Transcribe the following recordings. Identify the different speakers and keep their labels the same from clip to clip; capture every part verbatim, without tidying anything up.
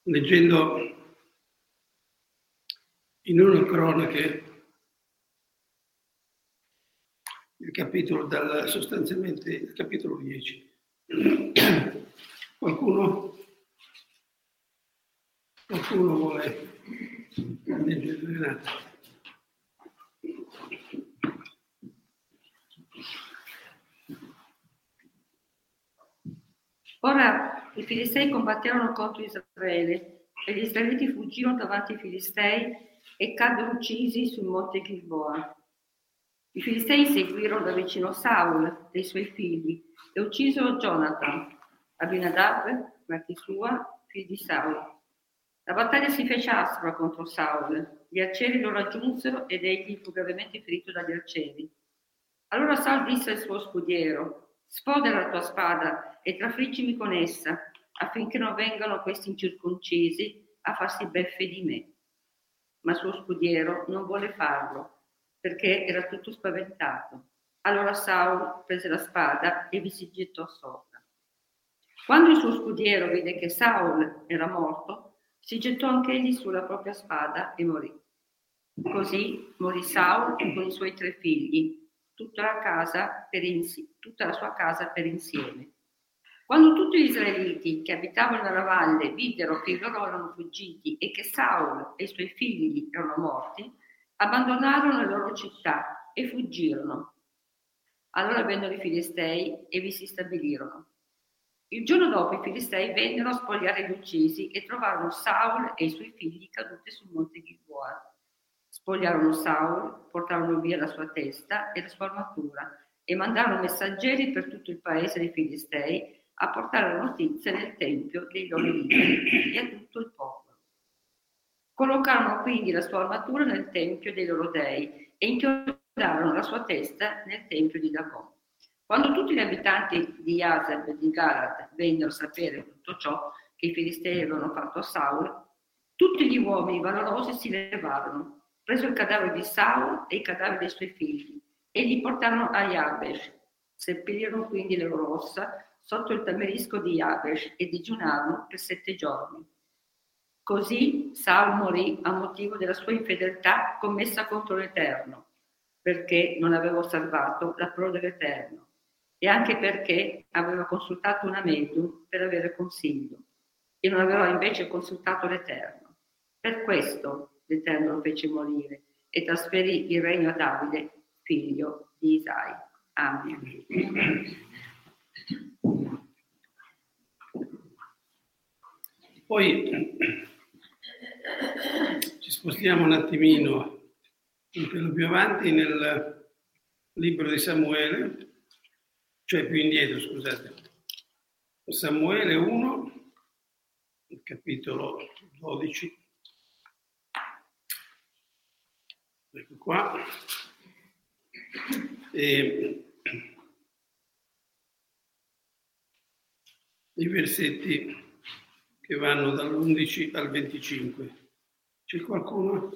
Speaker 1: leggendo in una cronache il capitolo dal, sostanzialmente il capitolo dieci. Qualcuno, qualcuno vuole leggere Renato?
Speaker 2: Ora i Filistei combatterono contro Israele e gli israeliti fuggirono davanti ai Filistei e caddero uccisi sul monte Gilboa. I Filistei seguirono da vicino Saul e i suoi figli e uccisero Jonathan, Abinadab, Malchisua, figlio di Saul. La battaglia si fece aspra contro Saul. Gli arcieri lo raggiunsero ed egli fu gravemente ferito dagli arcieri. Allora Saul disse al suo scudiero: sfodera la tua spada e trafriggimi con essa, affinché non vengano questi incirconcisi a farsi beffe di me. Ma il suo scudiero non volle farlo, perché era tutto spaventato. Allora Saul prese la spada e vi si gettò sopra. Quando il suo scudiero vide che Saul era morto, si gettò anch'egli sulla propria spada e morì. Così morì Saul con i suoi tre figli, tutta la, casa per insi- tutta la sua casa per insieme. Quando tutti gli israeliti che abitavano nella valle videro che loro erano fuggiti e che Saul e i suoi figli erano morti, abbandonarono le loro città e fuggirono. Allora vennero i Filistei e vi si stabilirono. Il giorno dopo i Filistei vennero a spogliare gli uccisi e trovarono Saul e i suoi figli caduti sul monte Gilboa. Spogliarono Saul, portarono via la sua testa e la sua armatura e mandarono messaggeri per tutto il paese dei Filistei a portare la notizia nel tempio dei loro idoli e a tutto il popolo. Collocarono quindi la sua armatura nel tempio dei loro dei e inchiodarono la sua testa nel tempio di Dagon. Quando tutti gli abitanti di Yazeb e di Galad vennero a sapere tutto ciò che i Filistei avevano fatto a Saul, tutti gli uomini valorosi si levarono, presero il cadavere di Saul e i cadaveri dei suoi figli e li portarono a Yabesh. Seppellirono quindi le loro ossa sotto il tamerisco di Yabesh e digiunarono per sette giorni. Così Saul morì a motivo della sua infedeltà commessa contro l'Eterno, perché non aveva osservato la parola dell'Eterno e anche perché aveva consultato una medium per avere consiglio e non aveva invece consultato l'Eterno. Per questo l'Eterno lo fece morire e trasferì il regno a Davide, figlio di Isai. Amen.
Speaker 1: Poi ci spostiamo un attimino un pelo più avanti nel libro di Samuele, cioè più indietro, scusate. Samuele uno, il capitolo dodici. Ecco qua. E i versetti che vanno dall'undici al venticinque. C'è qualcuno?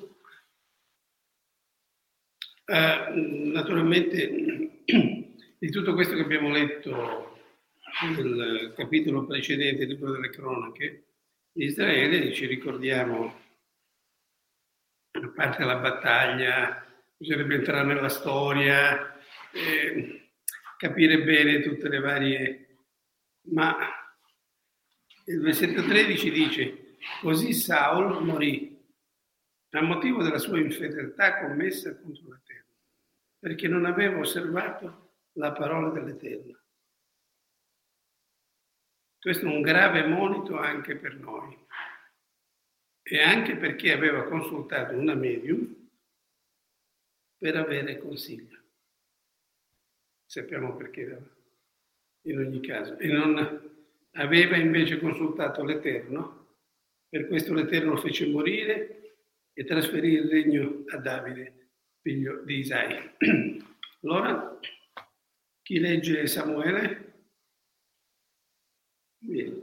Speaker 1: Eh, naturalmente di tutto questo che abbiamo letto nel capitolo precedente del libro delle cronache di Israele ci ricordiamo, a parte la battaglia, bisognerebbe entrare nella storia, eh, capire bene tutte le varie, ma il versetto tredici dice: così Saul morì a motivo della sua infedeltà commessa contro l'Eterno, perché non aveva osservato la parola dell'Eterno. Questo è un grave monito anche per noi, e anche perché aveva consultato una medium per avere consiglio. Sappiamo perché in ogni caso. E non aveva invece consultato l'Eterno, per questo l'Eterno lo fece morire e trasferì il regno a Davide, figlio di Isai. Allora, chi legge Samuele? Vieni.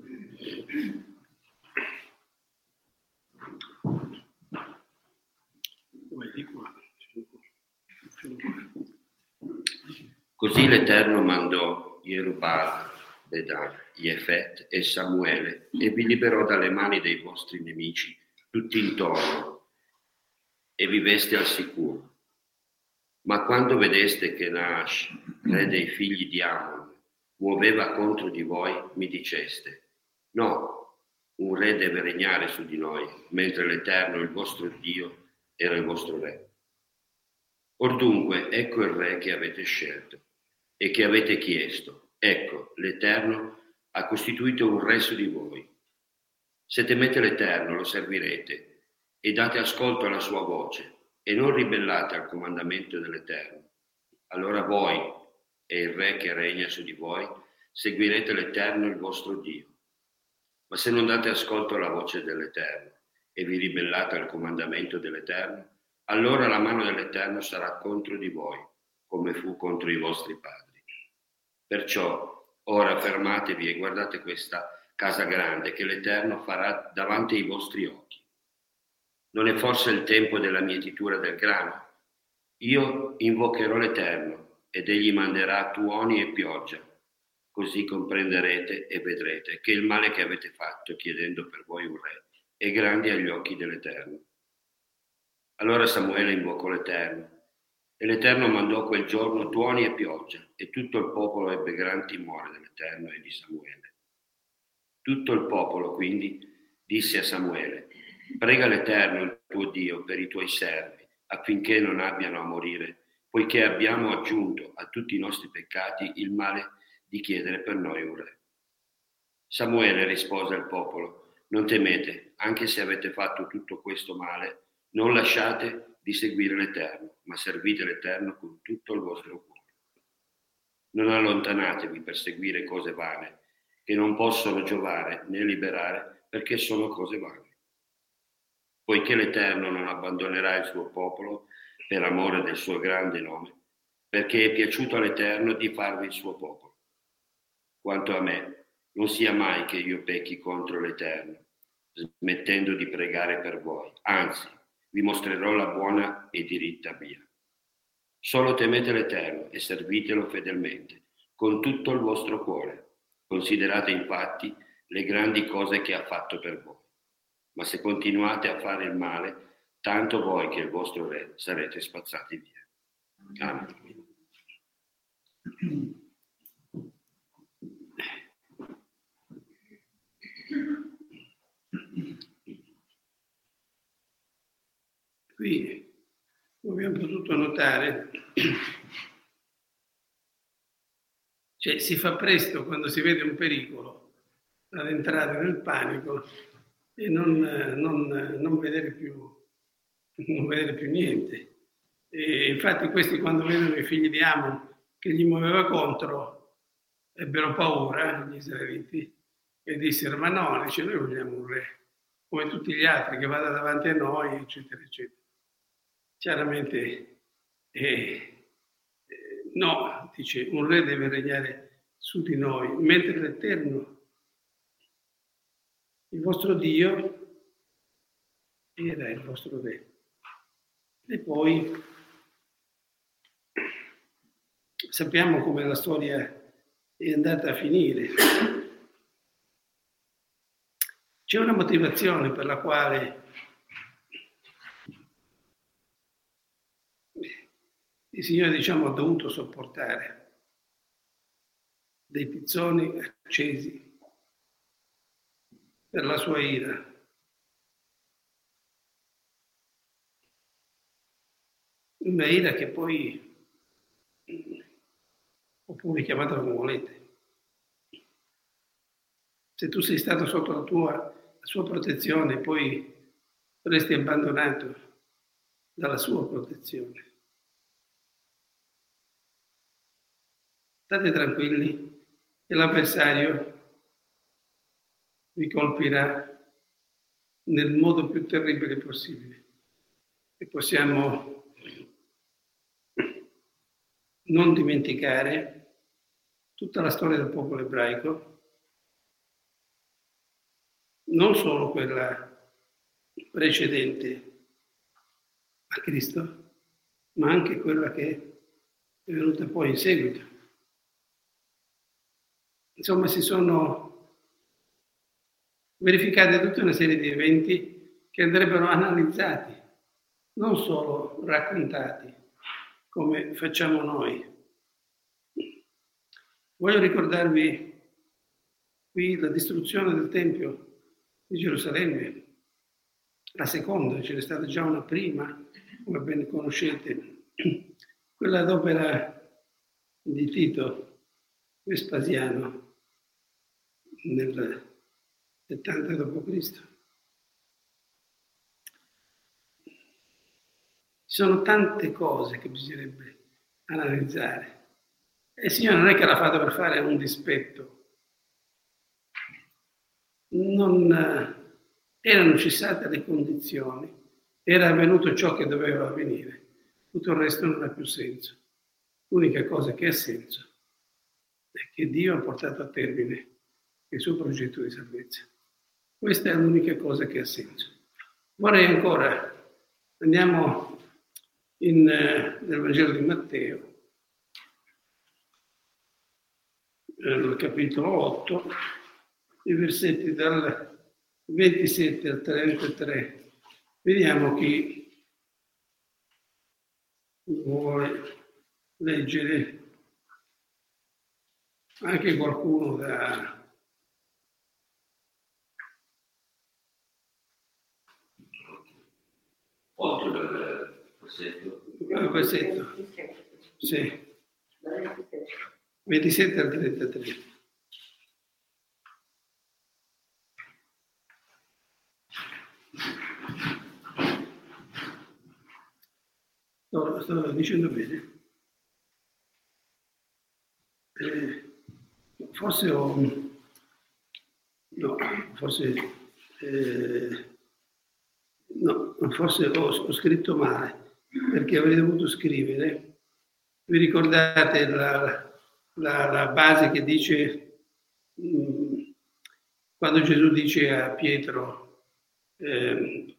Speaker 3: Così l'Eterno mandò Jerubbaal, Jefet e Samuele e vi liberò dalle mani dei vostri nemici tutti intorno e viveste al sicuro. Ma quando vedeste che Naash, re dei figli di Ammon, muoveva contro di voi, mi diceste: no, un re deve regnare su di noi, mentre l'Eterno, il vostro Dio, era il vostro re. Or dunque, ecco il re che avete scelto e che avete chiesto. Ecco, l'Eterno ha costituito un re su di voi. Se temete l'Eterno, lo servirete e date ascolto alla sua voce e non ribellate al comandamento dell'Eterno. Allora voi e il re che regna su di voi seguirete l'Eterno, il vostro Dio. Ma se non date ascolto alla voce dell'Eterno e vi ribellate al comandamento dell'Eterno, allora la mano dell'Eterno sarà contro di voi, come fu contro i vostri padri. Perciò ora fermatevi e guardate questa casa grande che l'Eterno farà davanti ai vostri occhi. Non è forse il tempo della mietitura del grano? Io invocherò l'Eterno ed egli manderà tuoni e pioggia. Così comprenderete e vedrete che il male che avete fatto chiedendo per voi un re è grande agli occhi dell'Eterno. Allora Samuele invocò l'Eterno e l'Eterno mandò quel giorno tuoni e pioggia e tutto il popolo ebbe gran timore dell'Eterno e di Samuele. Tutto il popolo quindi disse a Samuele: prega l'Eterno il tuo Dio per i tuoi servi affinché non abbiano a morire, poiché abbiamo aggiunto a tutti i nostri peccati il male di chiedere per noi un re. Samuele rispose al popolo: non temete, anche se avete fatto tutto questo male, non lasciate di seguire l'Eterno, ma servite l'Eterno con tutto il vostro cuore. Non allontanatevi per seguire cose vane, che non possono giovare né liberare, perché sono cose vane. Poiché l'Eterno non abbandonerà il suo popolo per amore del suo grande nome, perché è piaciuto all'Eterno di farvi il suo popolo. Quanto a me, non sia mai che io pecchi contro l'Eterno, smettendo di pregare per voi. Anzi, vi mostrerò la buona e diritta via. Solo temete l'Eterno e servitelo fedelmente, con tutto il vostro cuore. Considerate infatti le grandi cose che ha fatto per voi. Ma se continuate a fare il male, tanto voi che il vostro re sarete spazzati via. Amen.
Speaker 1: Qui, come abbiamo potuto notare, cioè si fa presto quando si vede un pericolo ad entrare nel panico e non, non, non, vedere, più, non vedere più niente. E infatti questi, quando vedono i figli di Ammon che gli muoveva contro, ebbero paura, gli israeliti, e dissero: ma no, dice, noi vogliamo un re, come tutti gli altri, che vada davanti a noi, eccetera, eccetera. Chiaramente eh, eh, no, dice, un re deve regnare su di noi, mentre l'Eterno, il vostro Dio, era il vostro re. E poi sappiamo come la storia è andata a finire. C'è una motivazione per la quale il Signore, diciamo, ha dovuto sopportare dei pizzoni accesi per la sua ira. Una ira che poi, oppure chiamata come volete, se tu sei stato sotto la tua la sua protezione, poi resti abbandonato dalla sua protezione. State tranquilli che l'avversario vi colpirà nel modo più terribile possibile. E possiamo non dimenticare tutta la storia del popolo ebraico, non solo quella precedente a Cristo, ma anche quella che è venuta poi in seguito. Insomma, si sono verificate tutta una serie di eventi che andrebbero analizzati, non solo raccontati, come facciamo noi. Voglio ricordarvi qui la distruzione del Tempio di Gerusalemme, la seconda, ce n'è stata già una prima, come ben conoscete, quella d'opera di Tito Vespasiano nel settanta dopo Cristo. Ci sono tante cose che bisognerebbe analizzare. E il Signore non è che l'ha fatto per fare un dispetto. Non erano cessate le condizioni, era avvenuto ciò che doveva avvenire, tutto il resto non ha più senso. L'unica cosa che ha senso è che Dio ha portato a termine il suo progetto di salvezza. Questa è l'unica cosa che ha senso. Vorrei ancora, andiamo in, eh, nel Vangelo di Matteo, nel capitolo otto, i versetti dal ventisette al trentatré. Vediamo chi vuole leggere, anche qualcuno da...
Speaker 3: otto del versetto.
Speaker 1: Il versetto, sì, ventisette al trentatré. Sto, sto dicendo bene? Eh, forse ho... No, forse... Eh, no, forse ho, ho scritto male, perché avrei dovuto scrivere... Vi ricordate la, la, la base che dice... Mh, quando Gesù dice a Pietro... Eh,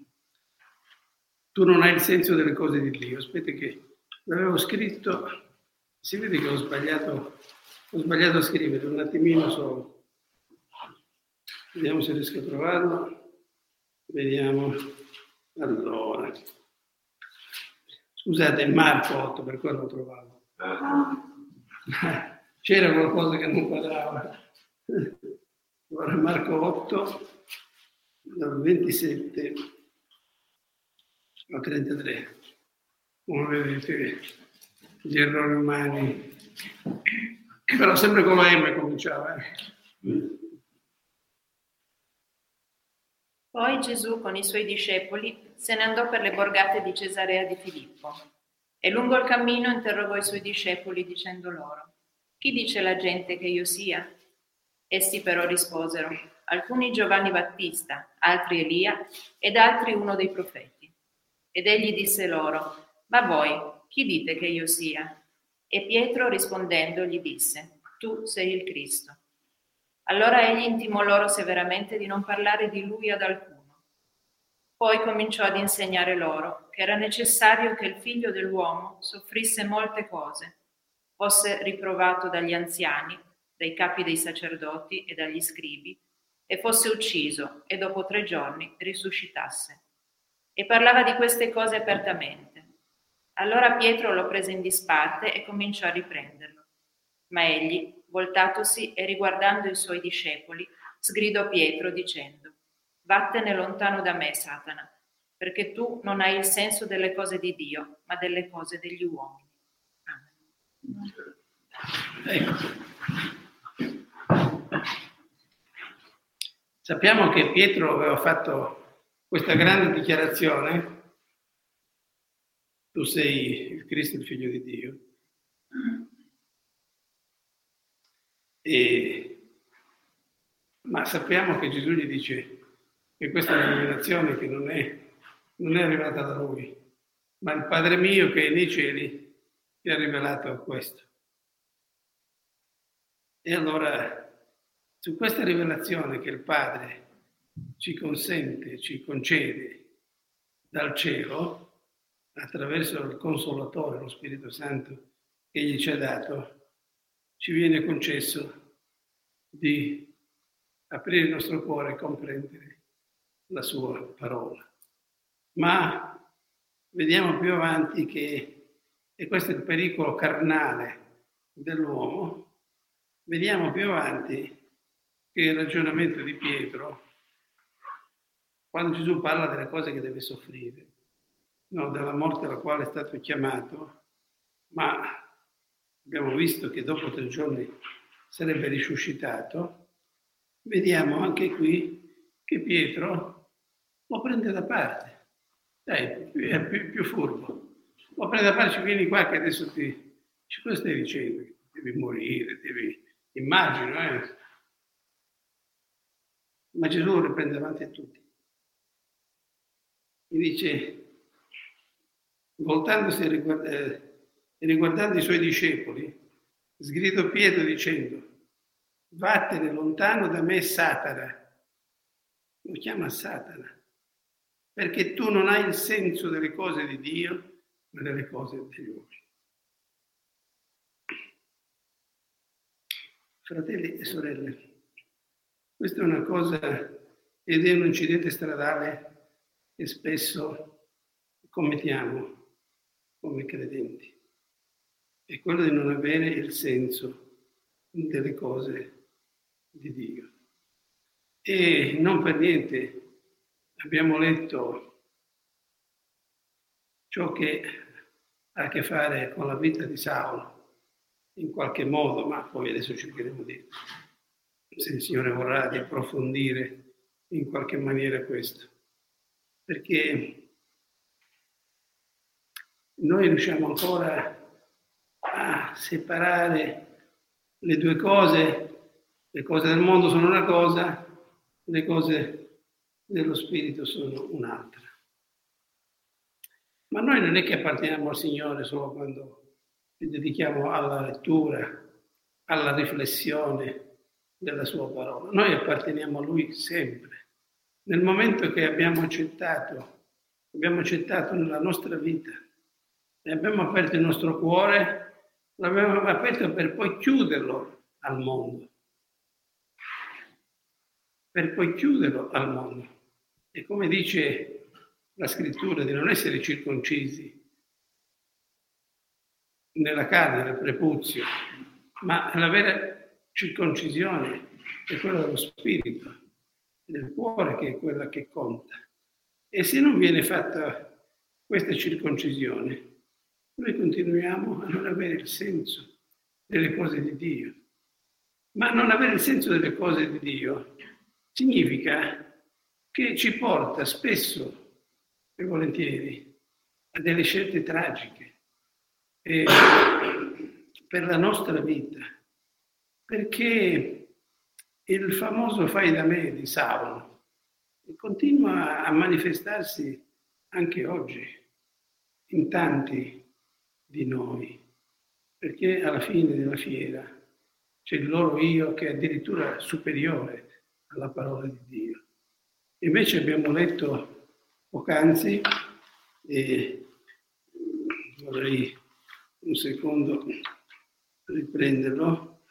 Speaker 1: tu non hai il senso delle cose di Dio. Aspetta che l'avevo scritto, si vede che ho sbagliato, ho sbagliato a scrivere, un attimino solo. Vediamo se riesco a trovarlo. Vediamo. Allora. Scusate, Marco otto, per quello lo trovavo. C'era qualcosa che non quadrava. Allora, Marco otto, dal ventisette al trentatré. Come vedete, gli errori umani. Però sempre con la M cominciava. Eh.
Speaker 4: Poi Gesù con i suoi discepoli se ne andò per le borgate di Cesarea di Filippo e lungo il cammino interrogò i suoi discepoli dicendo loro: chi dice la gente che io sia? Essi però risposero: alcuni Giovanni Battista, altri Elia ed altri uno dei profeti. Ed egli disse loro: ma voi chi dite che io sia? E Pietro rispondendo gli disse: tu sei il Cristo. Allora egli intimò loro severamente di non parlare di lui ad alcuno. Poi cominciò ad insegnare loro che era necessario che il figlio dell'uomo soffrisse molte cose, fosse riprovato dagli anziani, dai capi dei sacerdoti e dagli scribi, e fosse ucciso e dopo tre giorni risuscitasse. E parlava di queste cose apertamente. Allora Pietro lo prese in disparte e cominciò a riprenderlo. Ma egli, voltatosi e riguardando i suoi discepoli, sgridò Pietro dicendo: vattene lontano da me, Satana, perché tu non hai il senso delle cose di Dio, ma delle cose degli uomini.
Speaker 1: Ecco. Sappiamo che Pietro aveva fatto questa grande dichiarazione: tu sei il Cristo, il Figlio di Dio. E, ma sappiamo che Gesù gli dice che questa è una rivelazione che non è, non è arrivata da lui, ma il Padre mio che è nei cieli ti ha rivelato questo. E allora, su questa rivelazione che il Padre ci consente, ci concede dal cielo, attraverso il Consolatore, lo Spirito Santo che egli ci ha dato, ci viene concesso di aprire il nostro cuore e comprendere la sua parola. Ma vediamo più avanti che, e questo è il pericolo carnale dell'uomo, vediamo più avanti che il ragionamento di Pietro, quando Gesù parla delle cose che deve soffrire, no, della morte alla quale è stato chiamato, ma abbiamo visto che dopo tre giorni sarebbe risuscitato, vediamo anche qui che Pietro lo prende da parte. Dai, è più, più furbo. Lo prende da parte, vieni qua che adesso ti... Cosa stai dicendo? Devi morire, devi... Immagino, eh? Ma Gesù lo prende davanti a tutti. Mi dice, voltandosi e riguarda, eh, riguardando i suoi discepoli, sgridò Pietro dicendo, vattene lontano da me Satana. Lo chiama Satana, perché tu non hai il senso delle cose di Dio, ma delle cose degli uomini. Fratelli e sorelle, questa è una cosa, ed è un incidente stradale che spesso commettiamo come credenti, è quello di non avere il senso delle cose di Dio. E non per niente abbiamo letto ciò che ha a che fare con la vita di Saulo, in qualche modo, ma poi adesso cercheremo di, se il Signore vorrà, di approfondire in qualche maniera questo. Perché noi riusciamo ancora a separare le due cose, le cose del mondo sono una cosa, le cose dello Spirito sono un'altra. Ma noi non è che apparteniamo al Signore solo quando ci dedichiamo alla lettura, alla riflessione della sua parola. Noi apparteniamo a Lui sempre. Nel momento che abbiamo accettato, abbiamo accettato nella nostra vita e abbiamo aperto il nostro cuore, l'abbiamo aperto per poi chiuderlo al mondo. Per poi chiuderlo al mondo. E come dice la scrittura, di non essere circoncisi nella carne, nel prepuzio, ma la vera circoncisione è quella dello spirito, del cuore, che è quella che conta. E se non viene fatta questa circoncisione, noi continuiamo a non avere il senso delle cose di Dio. Ma non avere il senso delle cose di Dio significa che ci porta spesso e volentieri a delle scelte tragiche eh, per la nostra vita, perché il famoso fai da me di Saulo continua a manifestarsi anche oggi in tanti di noi, perché alla fine della fiera c'è il loro io che è addirittura superiore alla parola di Dio. Invece abbiamo letto poc'anzi, e vorrei un secondo riprenderlo,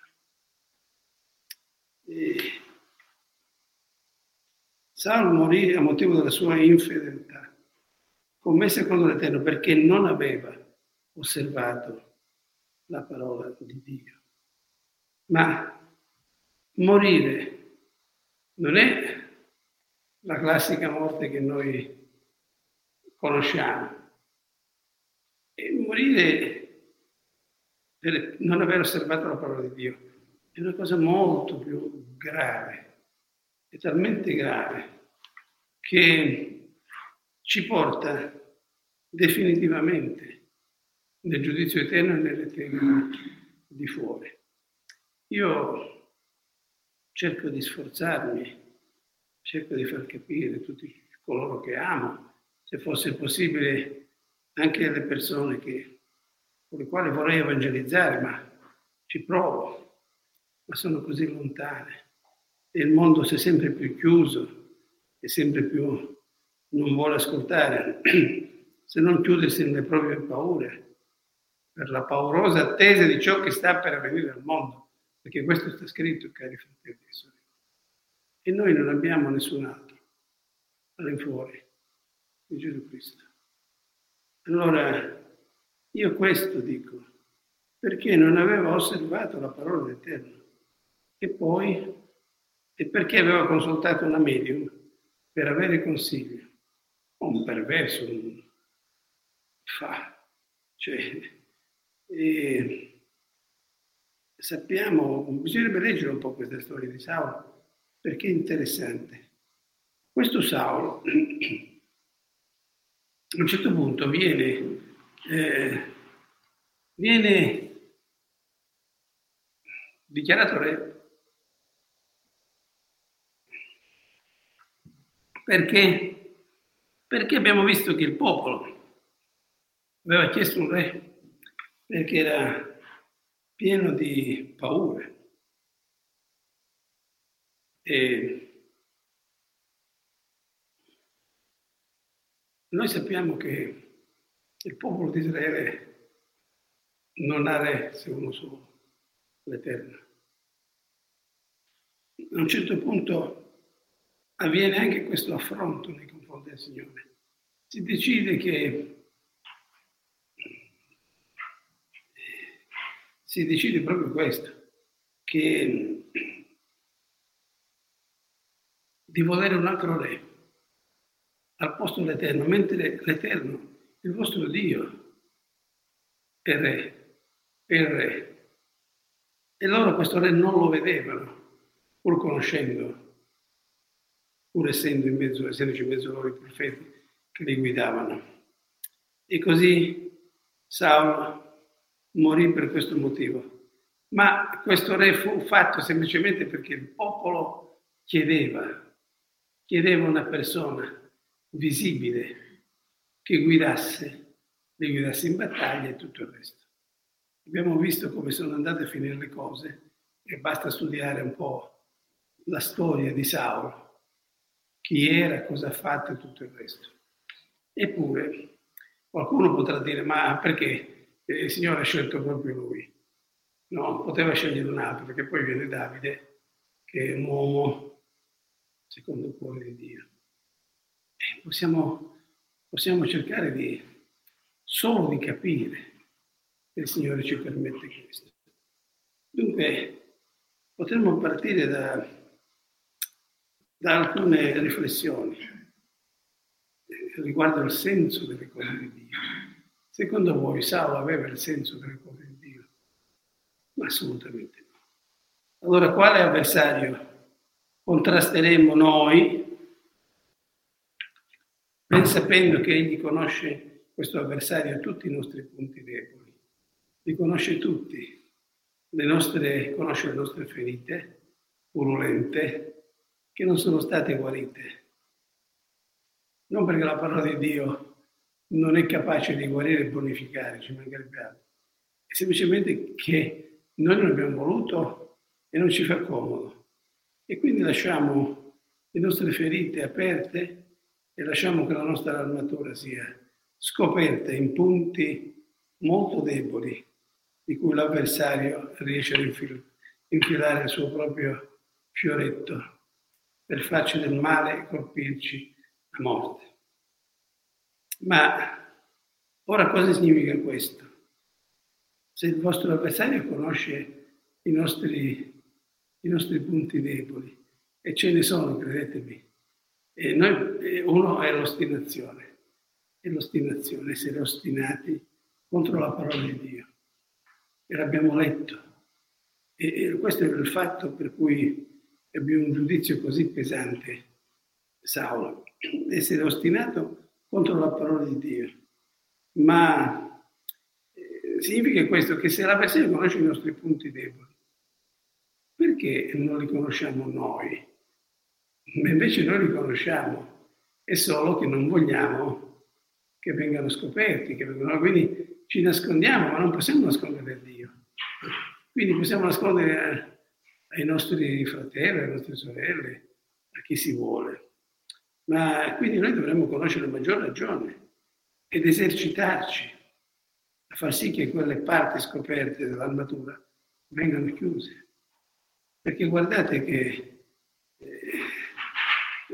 Speaker 1: e Saulo morì a motivo della sua infedeltà, commessa contro l'Eterno, perché non aveva osservato la parola di Dio. Ma morire non è la classica morte che noi conosciamo. E morire per non aver osservato la parola di Dio è una cosa molto più grave, è talmente grave che ci porta definitivamente nel giudizio eterno e nelle tenebre di fuori. Io cerco di sforzarmi, cerco di far capire a tutti coloro che amo, se fosse possibile anche alle persone che, con le quali vorrei evangelizzare, ma ci provo, ma sono così lontane. E il mondo si è sempre più chiuso e sempre più non vuole ascoltare, se non chiudersi nelle proprie paure, per la paurosa attesa di ciò che sta per avvenire al mondo, perché questo sta scritto, cari fratelli e sorelle. e noi non abbiamo nessun altro all'infuori di Gesù Cristo. Allora, io questo dico, perché non avevo osservato la parola dell'Eterno, e poi, e perché avevo consultato una medium per avere consiglio. Un perverso, un fa, cioè, e sappiamo, bisognerebbe leggere un po' questa storia di Saulo, perché è interessante. Questo Saulo, a un certo punto, viene, eh, viene dichiarato re, perché, perché abbiamo visto che il popolo aveva chiesto un re, perché era pieno di paure. E noi sappiamo che il popolo di Israele non ha re se uno solo, l'Eterno. A un certo punto avviene anche questo affronto nei confronti del Signore. Si decide che si decide proprio questo, che di volere un altro re al posto dell'Eterno, mentre l'Eterno, il vostro Dio, è re, è il re. E loro questo re non lo vedevano, pur conoscendo, pur essendo in mezzo, essendoci in mezzo loro i profeti che li guidavano. E così Saulo morì per questo motivo. Ma questo re fu fatto semplicemente perché il popolo chiedeva, chiedeva una persona visibile che guidasse, li guidasse in battaglia e tutto il resto. Abbiamo visto come sono andate a finire le cose e basta studiare un po' la storia di Saulo, chi era, cosa ha fatto e tutto il resto. Eppure qualcuno potrà dire, ma perché il Signore ha scelto proprio lui? No, poteva scegliere un altro, perché poi viene Davide, che è un uomo secondo il cuore di Dio. E possiamo, possiamo cercare di solo di capire che il Signore ci permette questo. Dunque, potremmo partire da, da alcune riflessioni riguardo il senso delle cose di Dio. Secondo voi Saulo aveva il senso delle cose di Dio? Ma assolutamente no. Allora, quale avversario contrasteremo noi, ben sapendo che egli conosce questo avversario tutti i nostri punti deboli, li conosce tutti, le nostre, conosce le nostre ferite purulente che non sono state guarite. Non perché la parola di Dio non è capace di guarire e bonificare, ci mancherebbe altro. È semplicemente che noi non abbiamo voluto e non ci fa comodo. E quindi lasciamo le nostre ferite aperte e lasciamo che la nostra armatura sia scoperta in punti molto deboli di cui l'avversario riesce a infil- infilare il suo proprio fioretto per farci del male e colpirci a morte. Ma ora cosa significa questo? Se il vostro avversario conosce i nostri i nostri punti deboli, e ce ne sono, credetemi. E noi, e uno è l'ostinazione, è l'ostinazione, essere ostinati contro la parola di Dio. E l'abbiamo letto. E, e questo è il fatto per cui abbiamo un giudizio così pesante, Saulo, essere ostinato contro la parola di Dio. Ma eh, significa questo, che se la persona conosce i nostri punti deboli, perché non li conosciamo noi? Ma invece noi li conosciamo, è solo che non vogliamo che vengano scoperti, che vengano, quindi ci nascondiamo, ma non possiamo nascondere Dio. Quindi possiamo nascondere ai nostri fratelli, alle nostre sorelle, a chi si vuole. Ma quindi noi dovremmo conoscere a maggior ragione ed esercitarci a far sì che quelle parti scoperte dell'armatura vengano chiuse. Perché guardate che eh,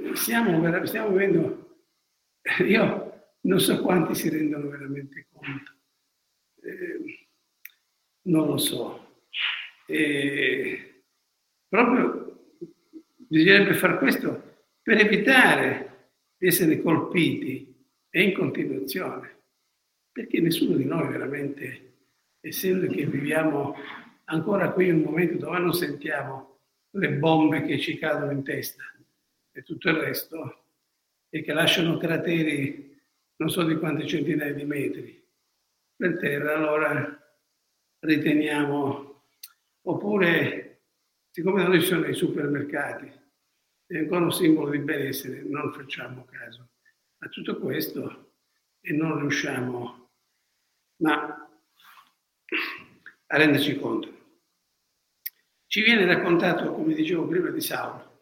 Speaker 1: Stiamo, stiamo vivendo, io non so quanti si rendono veramente conto, eh, non lo so. Eh, proprio bisognerebbe fare questo per evitare di essere colpiti e in continuazione, perché nessuno di noi veramente, essendo che viviamo ancora qui in un momento dove non sentiamo le bombe che ci cadono in testa e tutto il resto, e che lasciano crateri non so di quante centinaia di metri per terra, allora riteniamo, oppure siccome da noi ci sono i supermercati, è ancora un simbolo di benessere, non facciamo caso a tutto questo e non riusciamo ma a renderci conto. Ci viene raccontato, come dicevo prima, di Saulo,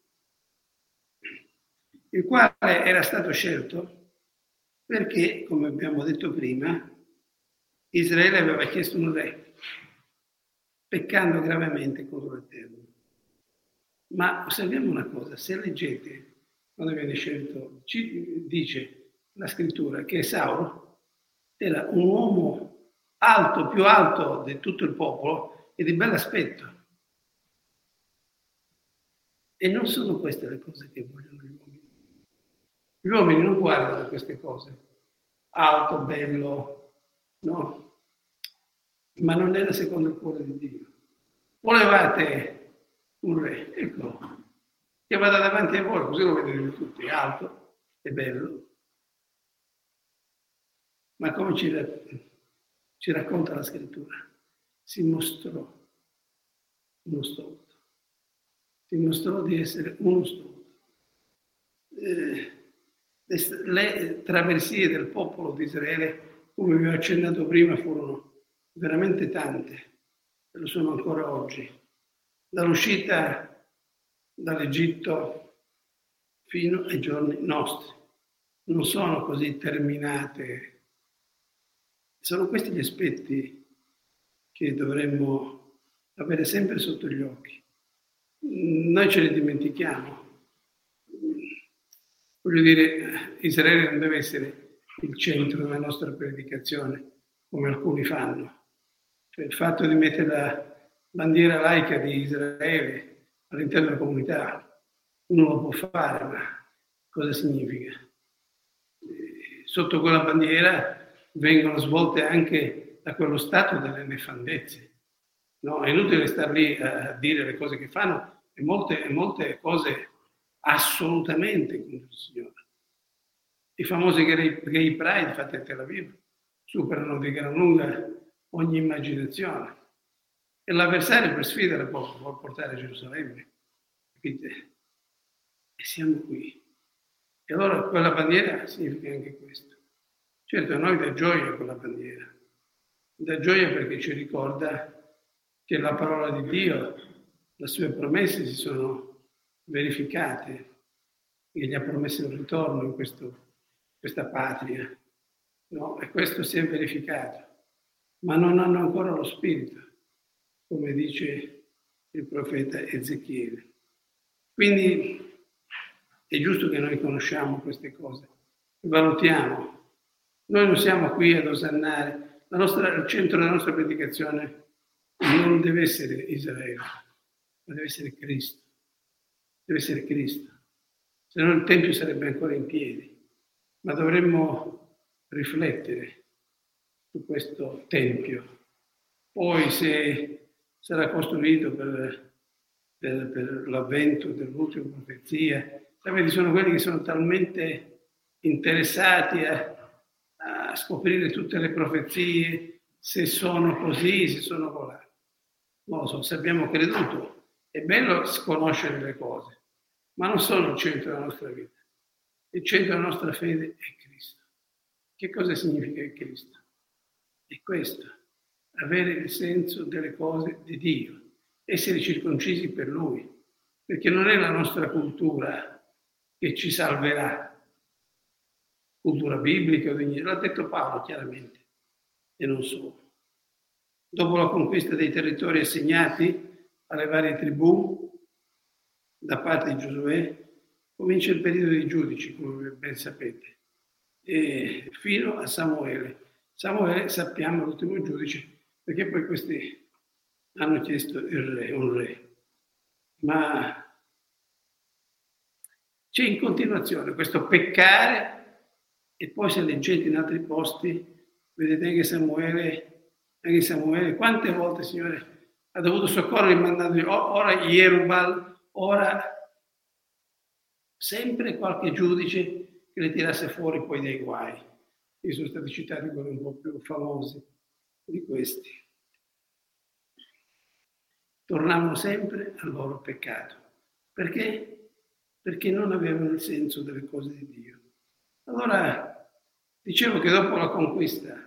Speaker 1: il quale era stato scelto perché, come abbiamo detto prima, Israele aveva chiesto un re, peccando gravemente contro l'Eterno. Ma osserviamo una cosa, se leggete, quando viene scelto, ci dice la scrittura che Saulo era un uomo alto, più alto di tutto il popolo e di bell'aspetto. E non sono queste le cose che vogliono gli uomini. Gli uomini non guardano queste cose. Alto, bello, no? Ma non era secondo il cuore di Dio. Volevate un re, ecco, che vada davanti a voi, così lo vedete tutti, alto e bello. Ma come ci, ci racconta la scrittura, si mostrò uno stolto. Dimostrò di essere uno stolto. Eh, le, le traversie del popolo di Israele, come vi ho accennato prima, furono veramente tante, e lo sono ancora oggi. Dall'uscita dall'Egitto fino ai giorni nostri. Non sono così terminate. Sono questi gli aspetti che dovremmo avere sempre sotto gli occhi. Noi ce ne dimentichiamo. Voglio dire, Israele non deve essere il centro della nostra predicazione, come alcuni fanno. Cioè, il fatto di mettere la bandiera laica di Israele all'interno della comunità, uno lo può fare, ma cosa significa? Sotto quella bandiera vengono svolte anche da quello stato delle nefandezze. No, è inutile star lì a dire le cose che fanno, e molte, molte cose assolutamente contro il Signore. I famosi gay, gay pride fatti a Tel Aviv superano di gran lunga ogni immaginazione. E l'avversario per sfidare può, può portare a Gerusalemme. Capite? E siamo qui. E allora quella bandiera significa anche questo. Certo, a noi dà gioia quella bandiera. Dà gioia perché ci ricorda che la parola di Dio, le sue promesse si sono verificate, che gli ha promesso un ritorno in questo, questa patria, no? E questo si è verificato, ma non hanno ancora lo spirito, come dice il profeta Ezechiele. Quindi è giusto che noi conosciamo queste cose, valutiamo. Noi non siamo qui ad osannare, la nostra, il centro della nostra predicazione non deve essere Israele, ma deve essere Cristo. Deve essere Cristo. Se no il Tempio sarebbe ancora in piedi. Ma dovremmo riflettere su questo Tempio. Poi se sarà costruito per, per, per l'avvento dell'ultima profezia, sapete, sono quelli che sono talmente interessati a, a scoprire tutte le profezie, se sono così, se sono colà. Non lo so, se abbiamo creduto, è bello conoscere le cose, ma non sono il centro della nostra vita. Il centro della nostra fede è Cristo. Che cosa significa il Cristo? È questo, avere il senso delle cose di Dio, essere circoncisi per Lui, perché non è la nostra cultura che ci salverà, cultura biblica, l'ha detto Paolo chiaramente, e non solo. Dopo la conquista dei territori assegnati alle varie tribù da parte di Giosuè, comincia il periodo dei giudici, come ben sapete, e fino a Samuele. Samuele sappiamo l'ultimo giudice, perché poi questi hanno chiesto il re, un re. Ma c'è in continuazione questo peccare, e poi se leggete in altri posti, vedete anche Samuele, anche Samuele, quante volte, Signore, ha dovuto soccorrere mandando ora Jerubal, ora sempre qualche giudice che le tirasse fuori poi dei guai. Qui sono stati citati quelli un po' più famosi di questi. Tornavano sempre al loro peccato. Perché? Perché non avevano il senso delle cose di Dio. Allora, dicevo che dopo la conquista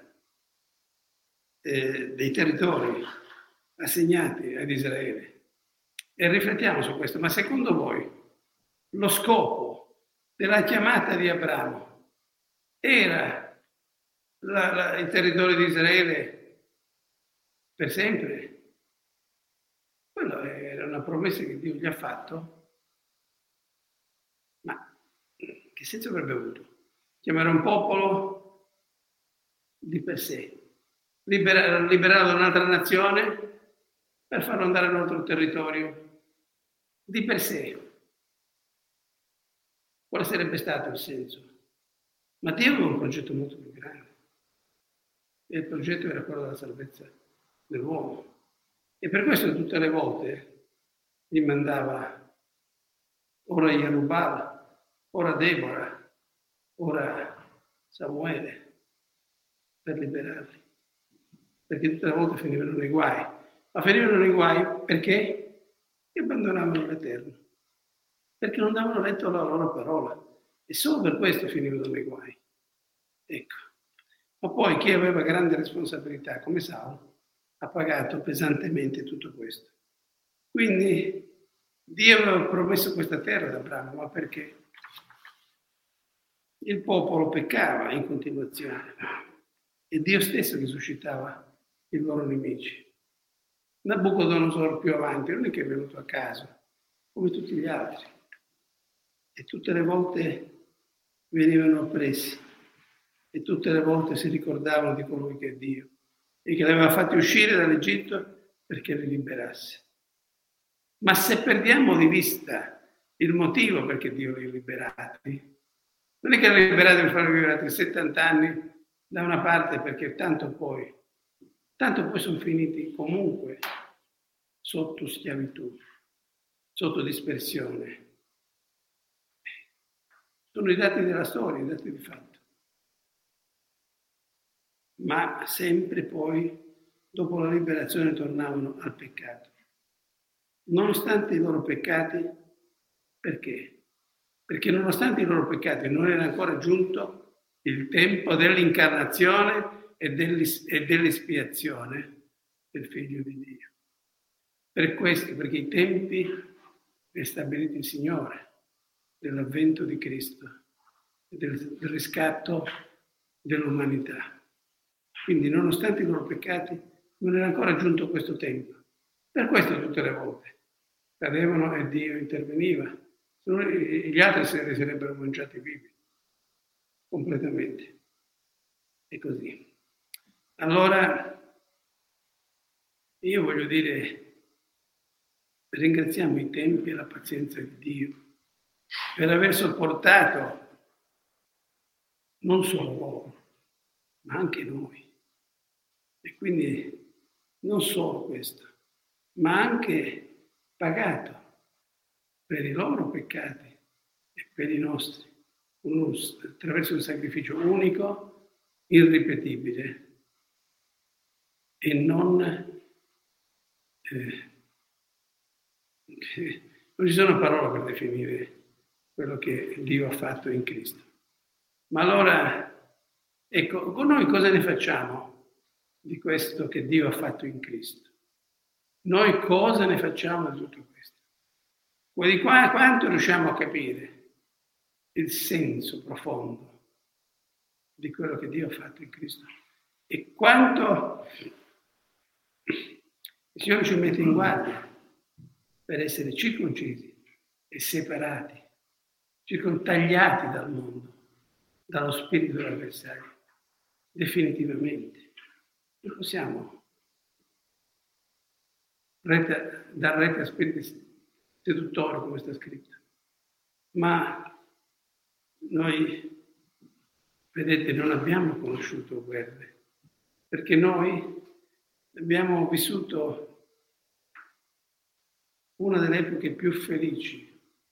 Speaker 1: eh, dei territori assegnati ad Israele, e riflettiamo su questo, ma secondo voi lo scopo della chiamata di Abramo era la, la, il territorio di Israele per sempre? Quello era una promessa che Dio gli ha fatto, ma che senso avrebbe avuto? Chiamare un popolo di per sé, liberare, liberare da un'altra nazione per farlo andare in un altro territorio di per sé. Quale sarebbe stato il senso? Ma Dio aveva un progetto molto più grande, e il progetto era quello della salvezza dell'uomo. E per questo tutte le volte gli mandava ora Jerubal, ora Deborah, ora Samuele, per liberarli. Perché tutte le volte finivano nei guai. Ma finivano nei guai perché? Che abbandonavano l'Eterno. Perché non davano letto alla loro parola. E solo per questo finivano nei guai. Ecco. Ma poi chi aveva grande responsabilità, come Saulo, ha pagato pesantemente tutto questo. Quindi Dio aveva promesso questa terra ad Abramo, ma perché? Il popolo peccava in continuazione. È Dio stesso che suscitava i loro nemici. Nabucodonosor più avanti non è che è venuto a caso, come tutti gli altri. E tutte le volte venivano oppressi, e tutte le volte si ricordavano di colui che è Dio, e che li aveva fatti uscire dall'Egitto perché li liberasse. Ma se perdiamo di vista il motivo perché Dio li ha liberati, non è che li ha liberati per farli vivere altri settanta anni da una parte, perché tanto poi, tanto poi sono finiti comunque sotto schiavitù, sotto dispersione. Sono i dati della storia, i dati di fatto. Ma sempre poi, dopo la liberazione, tornavano al peccato. Nonostante i loro peccati, perché? Perché nonostante i loro peccati non era ancora giunto il tempo dell'incarnazione e dell'espiazione del Figlio di Dio. Per questo, perché i tempi li ha stabiliti il Signore, dell'avvento di Cristo e del, del riscatto dell'umanità. Quindi, nonostante i loro peccati, non era ancora giunto questo tempo. Per questo tutte le volte cadevano e Dio interveniva. Se no, gli altri se li sarebbero mangiati vivi, completamente. E così. Allora, io voglio dire, ringraziamo i tempi e la pazienza di Dio per aver sopportato non solo loro, ma anche noi. E quindi non solo questo, ma anche pagato per i loro peccati e per i nostri, uno, attraverso un sacrificio unico, irripetibile e non... Eh, non ci sono parole per definire quello che Dio ha fatto in Cristo. Ma allora, ecco, con noi cosa ne facciamo di questo che Dio ha fatto in Cristo? Noi cosa ne facciamo di tutto questo? Di qua, quanto riusciamo a capire il senso profondo di quello che Dio ha fatto in Cristo? E quanto il Signore ci mette in guardia per essere circoncisi e separati circolo tagliati dal mondo, dallo spirito dell'avversario, definitivamente. Non possiamo retta, dar retta a spiriti seduttori, come sta scritto. Ma noi, vedete, non abbiamo conosciuto guerre, perché noi abbiamo vissuto una delle epoche più felici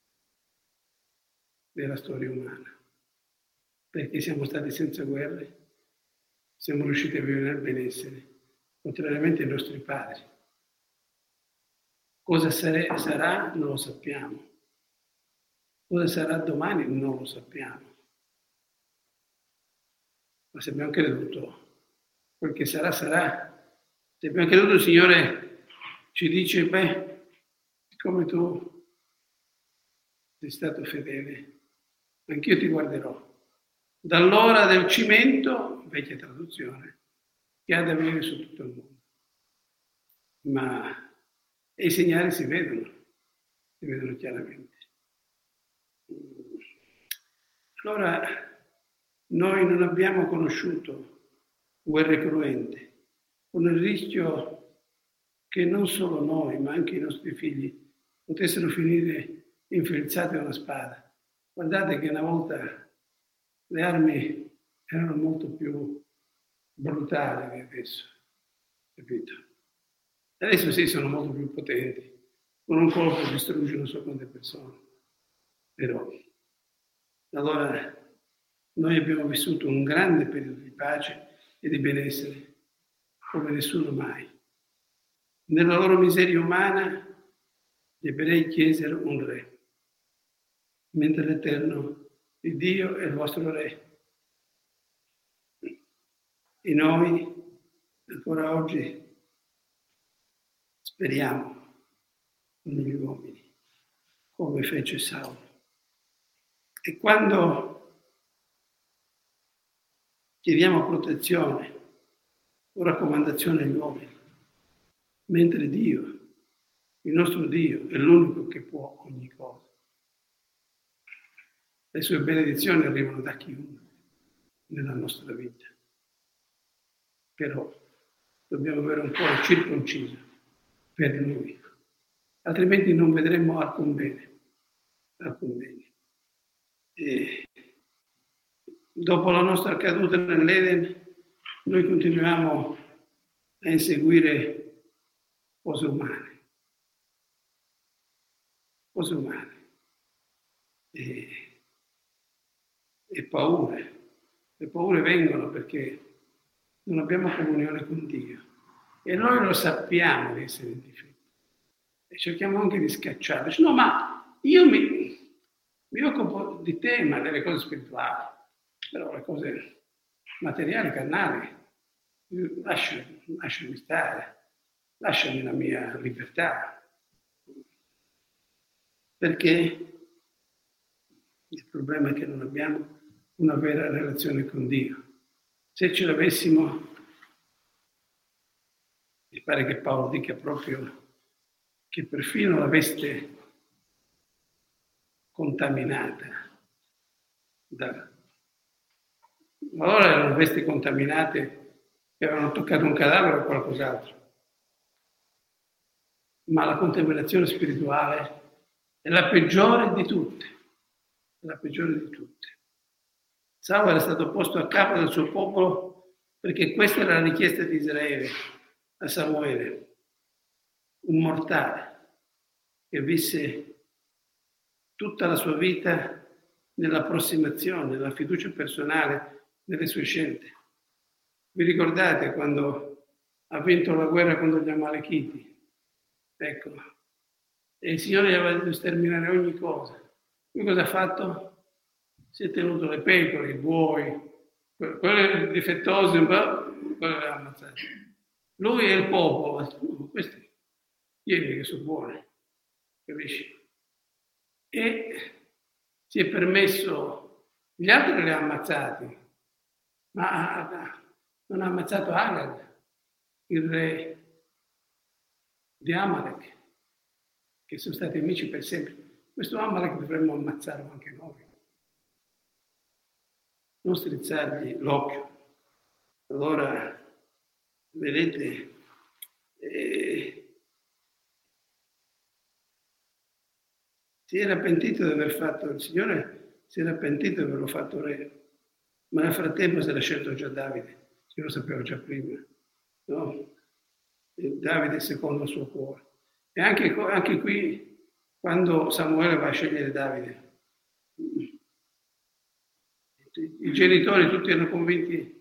Speaker 1: della storia umana, perché siamo stati senza guerre, siamo riusciti a vivere nel benessere, contrariamente ai nostri padri. Cosa sare- sarà non lo sappiamo. Cosa sarà domani non lo sappiamo. Ma se abbiamo creduto, quel che sarà sarà. Se abbiamo creduto, il Signore ci dice, beh, come tu sei stato fedele, anch'io ti guarderò. Dall'ora del cimento, vecchia traduzione, che ha da venire su tutto il mondo. Ma e i segnali si vedono, si vedono chiaramente. Allora, noi non abbiamo conosciuto guerre cruente, con il rischio che non solo noi, ma anche i nostri figli potessero finire infilzati da una spada. Guardate che una volta le armi erano molto più brutali che adesso, capito? Adesso sì, sono molto più potenti, con un colpo distruggono non so quante persone. Però, allora, noi abbiamo vissuto un grande periodo di pace e di benessere, come nessuno mai. Nella loro miseria umana, gli ebrei chiesero un re, mentre l'Eterno, il Dio, è il vostro re. E noi, ancora oggi, speriamo negli uomini, come fece Saulo. E quando chiediamo protezione o raccomandazione agli uomini, mentre Dio, il nostro Dio, è l'unico che può ogni cosa. Le sue benedizioni arrivano da chiunque nella nostra vita. Però dobbiamo avere un cuore circonciso per Lui, altrimenti non vedremo alcun bene. Alcun bene. E dopo la nostra caduta nell'Eden, noi continuiamo a inseguire cose umane, cose umane e, e paure. Le paure vengono perché non abbiamo comunione con Dio e noi lo sappiamo di essere in difetto e cerchiamo anche di scacciarlo. Dice, no, ma io mi, mi occupo di te, ma delle cose spirituali, però le cose materiali, carnali, lasciami, lasciami stare, lasciami la mia libertà. Perché il problema è che non abbiamo una vera relazione con Dio. Se ce l'avessimo, mi pare che Paolo dica proprio che perfino la veste contaminata, da... allora erano vesti contaminate che avevano toccato un cadavere o qualcos'altro. Ma la contaminazione spirituale è la peggiore di tutte, è la peggiore di tutte. Saulo era stato posto a capo del suo popolo perché questa era la richiesta di Israele a Samuele, un mortale che visse tutta la sua vita nell'approssimazione, nella fiducia personale nelle sue scelte. Vi ricordate quando ha vinto la guerra contro gli Amalechiti? Ecco, e il Signore gli aveva detto di sterminare ogni cosa. Lui cosa ha fatto? Si è tenuto le pecore, i buoi, quelle difettose, un po', quelle le ha ammazzate. Lui e il popolo, questi, ieri che sono buoni, capisci? E si è permesso, gli altri li ha ammazzati, ma non ha ammazzato Agag, il re di Amalek, che sono stati amici per sempre. Questo Amalek dovremmo ammazzarlo anche noi. non strizzargli l'occhio. Allora, vedete, eh, si era pentito di aver fatto, il Signore si era pentito di averlo fatto re, ma nel frattempo si era scelto già Davide, io lo sapevo già prima, no? E Davide secondo il suo cuore. E anche, anche qui, quando Samuele va a scegliere Davide, i genitori tutti erano convinti,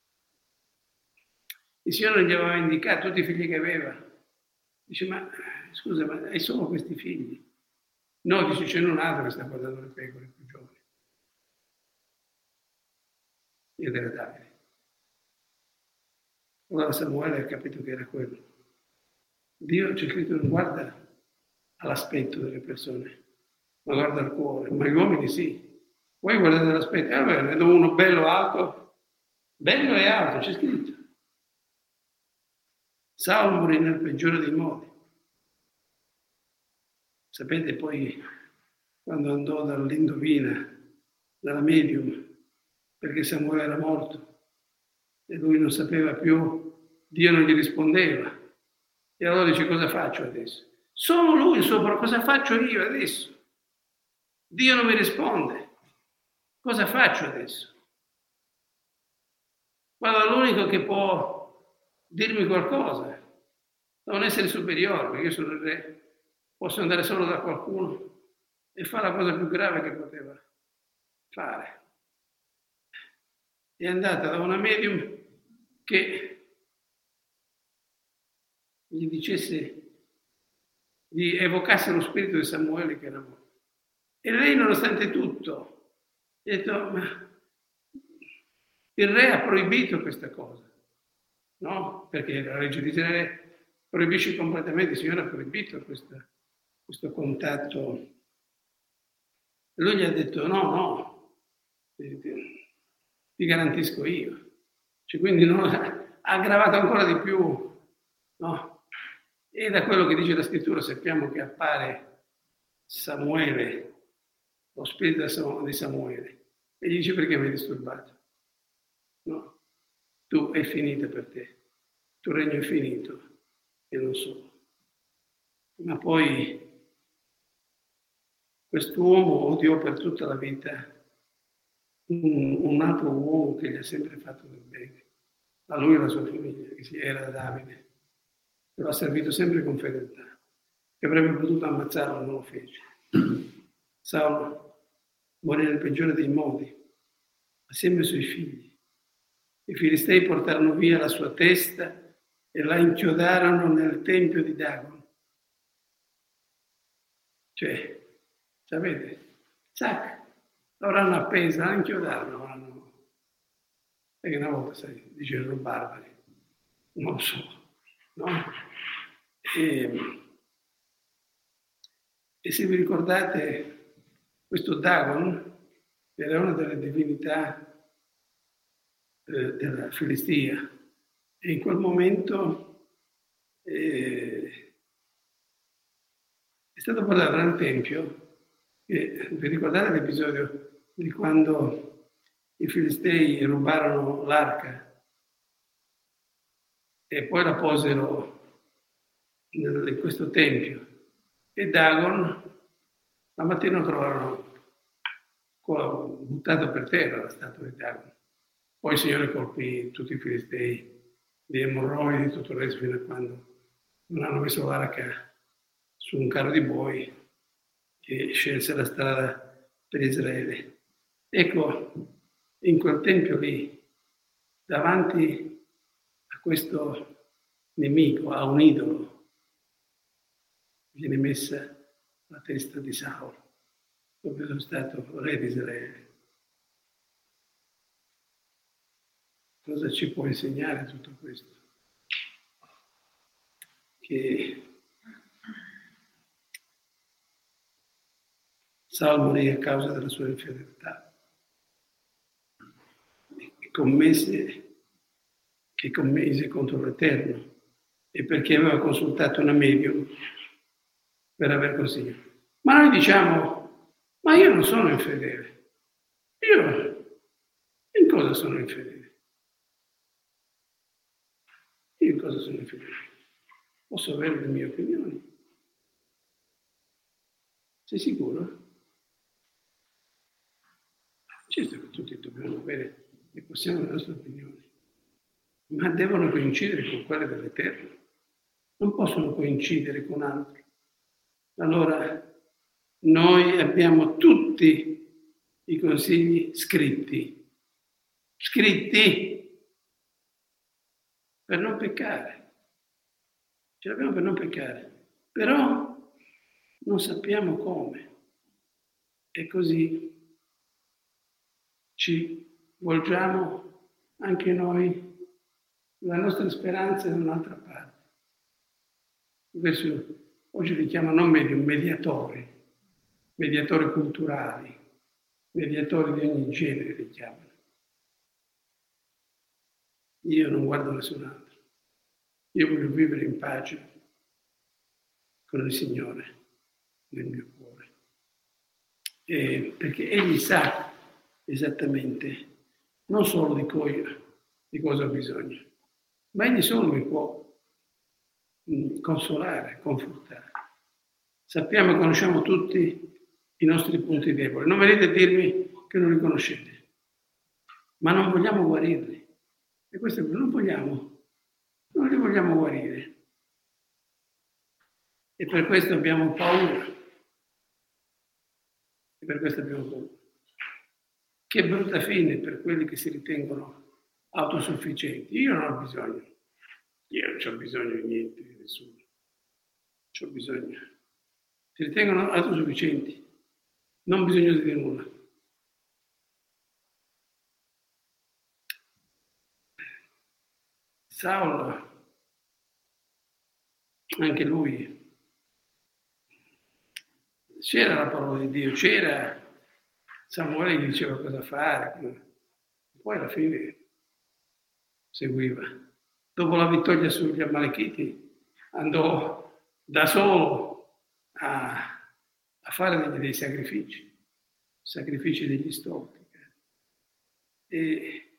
Speaker 1: il Signore gli aveva indicato tutti i figli che aveva. Dice, ma scusa, ma hai solo questi figli? No, dice, c'è un altro che sta guardando le pecore più giovani. Ed era Davide. Allora Samuele ha capito che era quello. Dio, c'è scritto, non guarda all'aspetto delle persone, ma guarda al cuore. Ma gli uomini sì. Voi guardate l'aspetto, eh, beh, vedo uno bello alto, bello e alto, c'è scritto. Saulo morì nel peggiore dei modi. Sapete poi quando andò dall'indovina, dalla medium, perché Samuele era morto e lui non sapeva più, Dio non gli rispondeva. E allora dice, cosa faccio adesso? Solo lui sopra, cosa faccio io adesso? Dio non mi risponde. Cosa faccio adesso? Guarda, l'unico che può dirmi qualcosa da un essere superiore, perché io sono il re, posso andare solo da qualcuno e fare la cosa più grave che poteva fare. È andata da una medium che gli dicesse, gli evocasse lo spirito di Samuele che era morto. E lei, nonostante tutto, ha detto, ma il re ha proibito questa cosa, no? Perché la legge di Israele proibisce completamente, il Signore ha proibito questa, questo contatto. E lui gli ha detto, no, no, ti, ti, ti garantisco io. Cioè, quindi non, ha aggravato ancora di più, no? E da quello che dice la scrittura sappiamo che appare Samuele, lo spirito di Samuele, e gli dice, perché mi hai disturbato? No, tu è finita per te, il tuo regno è finito e non solo. Ma poi quest'uomo odiò per tutta la vita un, un altro uomo che gli ha sempre fatto del bene, a lui e alla sua famiglia, che era Davide, che lo ha servito sempre con fedeltà, che avrebbe potuto ammazzarlo, non lo fece. Saulo morì nel peggiore dei modi, assieme ai suoi figli. I filistei portarono via la sua testa e la inchiodarono nel tempio di Dagon. Cioè, sapete, zac, l'avranno appesa, la inchiodarono, l'avranno... Perché una volta, sai, dicevano barbari, non lo so, no? E, e se vi ricordate, questo Dagon era una delle divinità eh, della Filistia e in quel momento eh, è stato portato nel Tempio. E, vi ricordate l'episodio di quando i Filistei rubarono l'arca e poi la posero in questo Tempio e Dagon la mattina lo trovarono buttato per terra la statua di Dagon. Poi il Signore colpì tutti i filistei di emorroidi e tutto il resto fino a quando non hanno messo l'arca su un carro di buoi che scelse la strada per Israele. Ecco, in quel tempio lì, davanti a questo nemico, a un idolo, viene messa la testa di Saulo, dove sono stato re di Israele. Cosa ci può insegnare tutto questo? Che Saulo morì a causa della sua infedeltà, che commesse, che commise contro l'Eterno e perché aveva consultato una medium per aver consiglio. Ma noi diciamo, ma io non sono infedele, io, cosa sono infedele? Io in cosa sono infedele? Posso avere le mie opinioni. Sei sicuro? Certo che tutti dobbiamo avere e possiamo le nostre opinioni, ma devono coincidere con quelle dell'Eterno. Non possono coincidere con altri. Allora, noi abbiamo tutti i consigli scritti, scritti per non peccare. Ce l'abbiamo per non peccare, però non sappiamo come. E così ci volgiamo anche noi la nostra speranza da un'altra parte. Questo oggi li chiamano medium, mediatori, mediatori culturali, mediatori di ogni genere li chiamano. Io non guardo nessun altro. Io voglio vivere in pace con il Signore nel mio cuore. E perché Egli sa esattamente non solo di, coi, di cosa ho bisogno, ma Egli solo mi può mh, consolare, confortare. Sappiamo e conosciamo tutti i nostri punti deboli. Non venite a dirmi che non li conoscete, ma non vogliamo guarirli. E questo non vogliamo, non li vogliamo guarire. E per questo abbiamo paura. E per questo abbiamo paura. Che brutta fine per quelli che si ritengono autosufficienti. Io non ho bisogno. Io non ho bisogno di niente, di nessuno. Non ho bisogno. Si ritengono autosufficienti. Non bisognosi di nulla. Saulo, anche lui, c'era la parola di Dio, c'era Samuele che diceva cosa fare, poi alla fine seguiva. Dopo la vittoria sugli Amalechiti andò da solo a, a fare dei, dei sacrifici, sacrifici degli stolti. E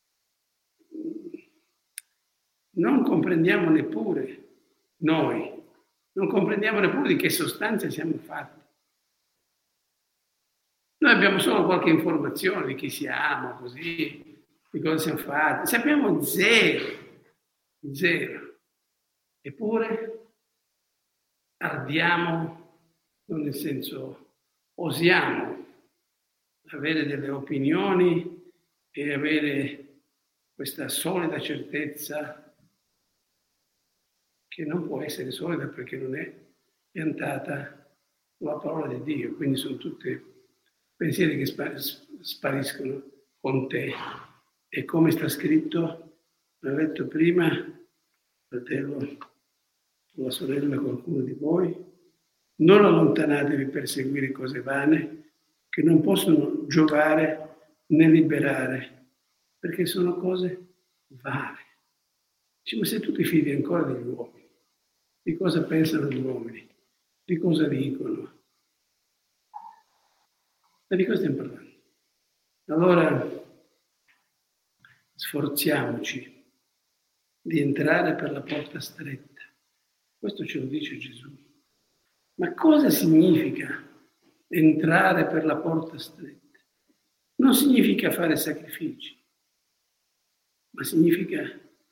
Speaker 1: non comprendiamo neppure noi, non comprendiamo neppure di che sostanza siamo fatti. Noi abbiamo solo qualche informazione di chi siamo, così, di cosa siamo fatti. Sappiamo zero, zero. Eppure ardiamo, non nel senso osiamo avere delle opinioni e avere questa solida certezza che non può essere solida perché non è piantata la parola di Dio, quindi sono tutti pensieri che spariscono con te. E come sta scritto, l'ho letto prima, fratello, o la sorella, qualcuno di voi, non allontanatevi per seguire cose vane che non possono giovare né liberare, perché sono cose vane. Dice, ma se tu ti fidi ancora degli uomini, di cosa pensano gli uomini, di cosa dicono, ma di cosa stiamo parlando? Allora sforziamoci di entrare per la porta stretta. Questo ce lo dice Gesù. Ma cosa significa entrare per la porta stretta? Non significa fare sacrifici, ma significa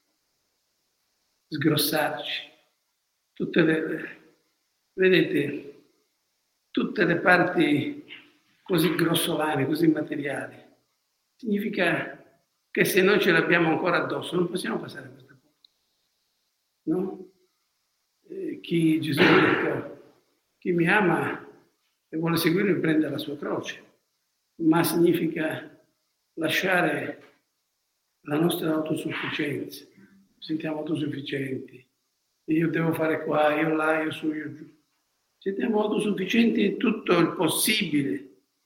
Speaker 1: sgrossarci. Tutte le, vedete, tutte le parti così grossolane, così materiali, significa che se noi ce l'abbiamo ancora addosso non possiamo passare a questa porta. No? Eh, chi Gesù ha detto, chi mi ama e vuole seguirmi prende la sua croce, ma significa lasciare la nostra autosufficienza. Sentiamo autosufficienti. Io devo fare qua, io là, io su, io giù. Sentiamo autosufficienti in tutto il possibile.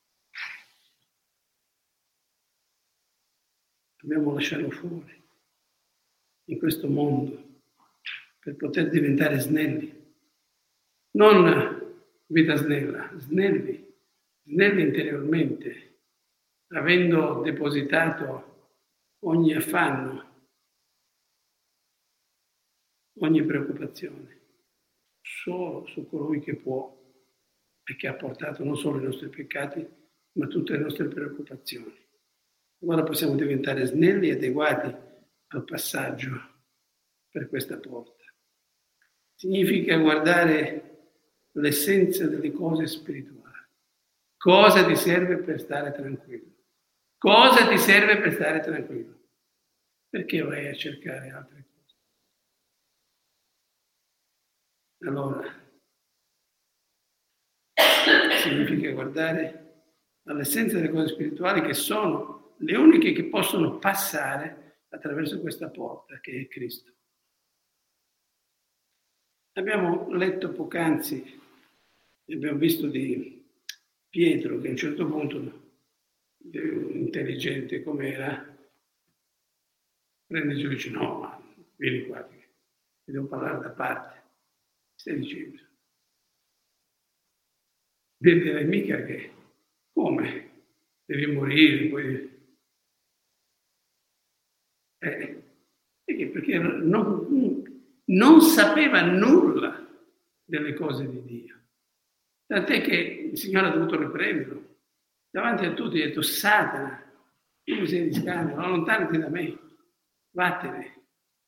Speaker 1: Dobbiamo lasciarlo fuori in questo mondo per poter diventare snelli. Non vita snella, snelli, snelli interiormente, avendo depositato ogni affanno, ogni preoccupazione, solo su colui che può e che ha portato non solo i nostri peccati, ma tutte le nostre preoccupazioni. Allora possiamo diventare snelli e adeguati al passaggio per questa porta. Significa guardare l'essenza delle cose spirituali. Cosa ti serve per stare tranquillo? Cosa ti serve per stare tranquillo? Perché vai a cercare altre cose? Allora, significa guardare all'essenza delle cose spirituali, che sono le uniche che possono passare attraverso questa porta che è Cristo. Abbiamo letto poc'anzi, abbiamo visto di Pietro che a un certo punto, intelligente come era, prende Gesù e dice: no, ma vieni qua, ti devo parlare da parte. Stai dicendo? Vedrai mica che come devi morire, poi eh, perché? Perché non, non sapeva nulla delle cose di Dio, tant'è che il Signore ha dovuto riprenderlo davanti a tutti, ha detto: Satana, tu mi sei di scandalo, allontanati da me, vattene.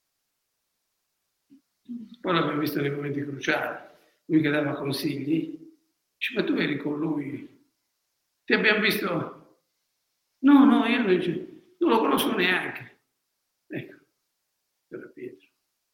Speaker 1: Poi l'abbiamo visto nei momenti cruciali, lui che dava consigli. Dice: ma tu eri con lui? Ti abbiamo visto? No, no, io non, non lo conosco neanche. Ecco, era Pietro.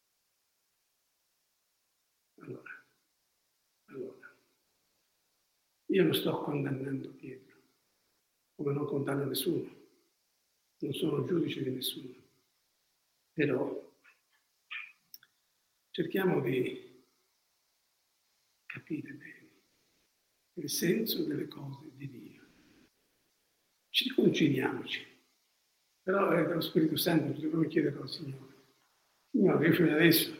Speaker 1: Allora, allora, io non sto condannando Pietro, come non condanno nessuno. Non sono giudice di nessuno. Però cerchiamo di capire bene il senso delle cose di Dio. Ci riconciliamoci. Però è dello Spirito Santo, dobbiamo chiedere al Signore. Signore, io fino adesso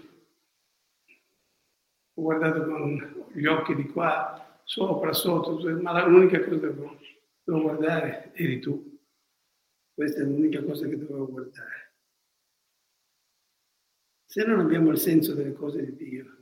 Speaker 1: ho guardato con gli occhi di qua, sopra, sotto, ma l'unica cosa che dovevo guardare eri tu. Questa è l'unica cosa che dovevo guardare. Se non abbiamo il senso delle cose di Dio,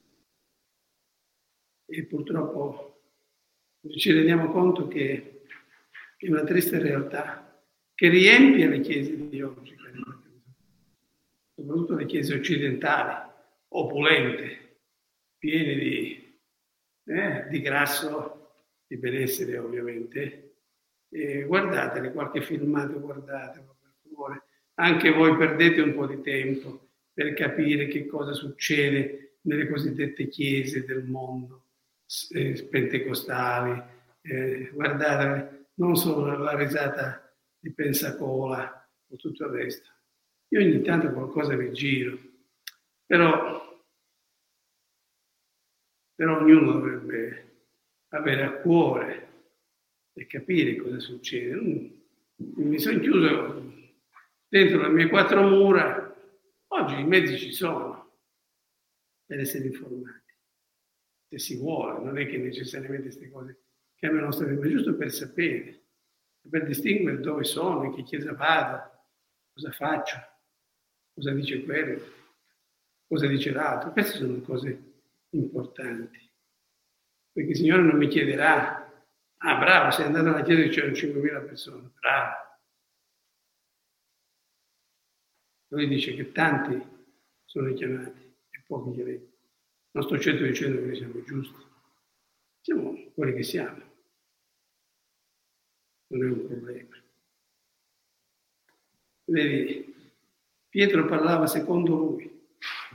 Speaker 1: e purtroppo ci rendiamo conto che è una triste realtà che riempie le chiese di oggi, soprattutto le chiese occidentali, opulente, piene di, eh, di grasso, di benessere ovviamente. E guardatele, qualche filmato, guardatelo per favore. Anche voi perdete un po' di tempo per capire che cosa succede nelle cosiddette chiese del mondo eh, pentecostali. Eh, guardate, non solo la risata di Pensacola o tutto il resto. Io ogni tanto qualcosa vi giro, però, però ognuno dovrebbe avere a cuore e capire cosa succede. Mi sono chiuso dentro le mie quattro mura. Oggi i mezzi ci sono per essere informati, se si vuole. Non è che necessariamente queste cose cambiano la nostra vita, ma giusto per sapere, per distinguere dove sono, in che chiesa vado, cosa faccio, cosa dice quello, cosa dice l'altro. Queste sono cose importanti, perché il Signore non mi chiederà: ah, bravo, sei andato alla chiesa e c'erano cinquemila persone, bravo. Lui dice che tanti sono i chiamati e pochi gli eletti. Non sto certo dicendo che noi siamo giusti, siamo quelli che siamo, non è un problema. Vedi, Pietro parlava secondo lui,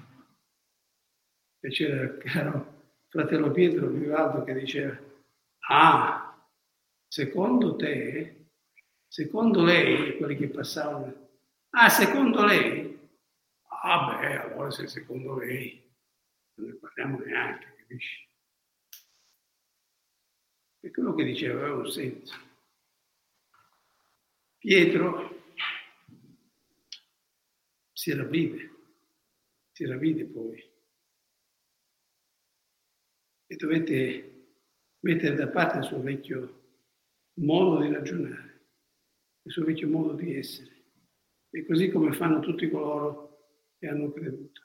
Speaker 1: e c'era il caro fratello Pietro Vivaldo che diceva: ah, secondo te, secondo lei, quelli che passavano, ah, secondo lei? Ah beh, allora se secondo lei non ne parliamo neanche, capisci? E quello che diceva aveva un senso. Pietro si ravvide, si ravvide poi. E dovete mettere da parte il suo vecchio modo di ragionare, il suo vecchio modo di essere. e così come fanno tutti coloro che hanno creduto.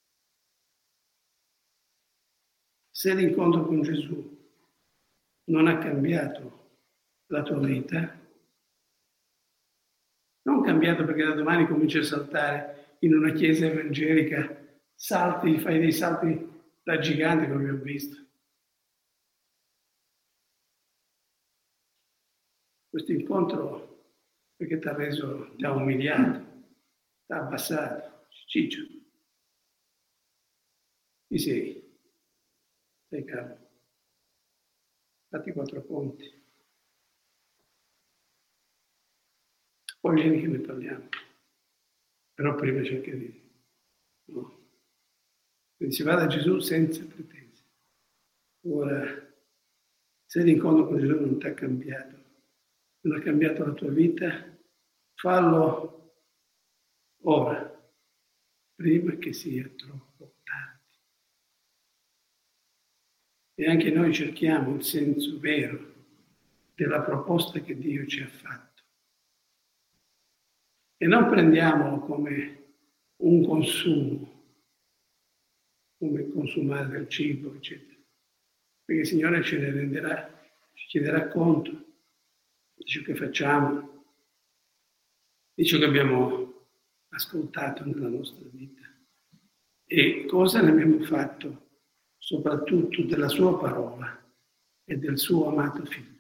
Speaker 1: Se l'incontro con Gesù non ha cambiato la tua vita, non cambiato perché da domani cominci a saltare in una chiesa evangelica, salti, fai dei salti da gigante come abbiamo visto. Questo incontro perché ti ha reso, ti ha umiliato, ti ha abbassato, ciccio. Chi sei? Sei caro. Fatti quattro conti. Poi vieni che ne parliamo. Però prima cerca di... No. Quindi si va da Gesù senza pretese. Ora, se l'incontro con Gesù non ti ha cambiato, non ha cambiato la tua vita, fallo ora, prima che sia troppo tardi. E anche noi cerchiamo il senso vero della proposta che Dio ci ha fatto. E non prendiamolo come un consumo, come consumare del cibo, eccetera. Perché il Signore ce ne renderà, ci chiederà conto di ciò che facciamo, di ciò che abbiamo ascoltato nella nostra vita e cosa ne abbiamo fatto, soprattutto della sua parola e del suo amato Figlio.